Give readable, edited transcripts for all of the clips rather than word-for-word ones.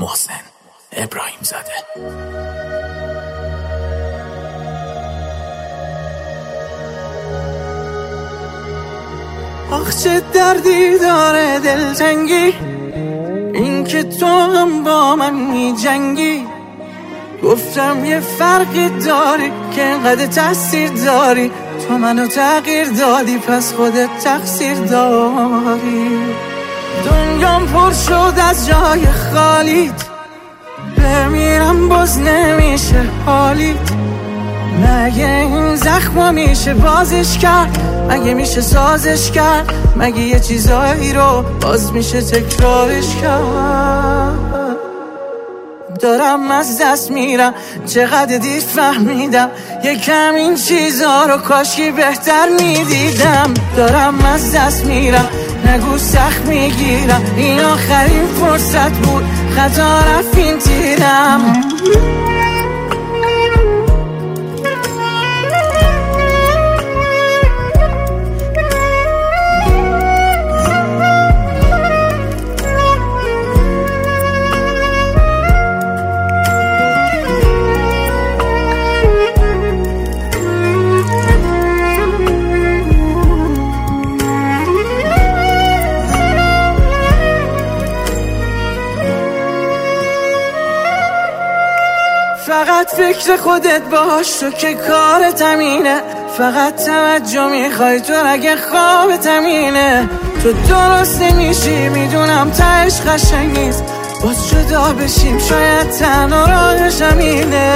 محسن ابراهیم زاده. آخ چه دردی داره دلتنگی، این که تو هم با من می جنگی. گفتم یه فرقی داری که اینقدر تاثیر داری، تو منو تغییر دادی پس خودت تقصیر داری. دنیام پر شد از جای خالیت، بمیرم باز نمیشه حالیت. مگه این زخمو میشه بازش کرد؟ مگه میشه سازش کرد؟ مگه یه چیزایی رو باز میشه تکرارش کرد؟ دارم از دست میرم، چقدر دیر فهمیدم یکم این چیزا رو کاشکی بهتر میدیدم. دارم از دست میرم، نگو سخت میگیرم، این آخرین فرصت بود، خطا رفت این تیرم. فقط فکر خودت باش، تو که کارت همینه. فقط توجه میخوای تو اگه خوابت همینه. تو درست نمیشی میدونم تهش قشنگ نیست، باز جدا بشیم شاید تنها راهش همینه.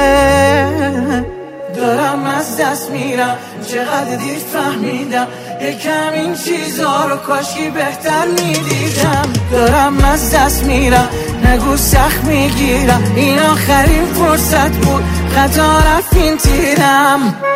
دارم از دست میرم، چقدر دیر فهمیدم یکم این چیزا رو کاشکی بهتر میدیدم. دارم از دست میرم، نگو سخت میگیرم، این آخرین فرصت بود، خطا رفت این تیرم.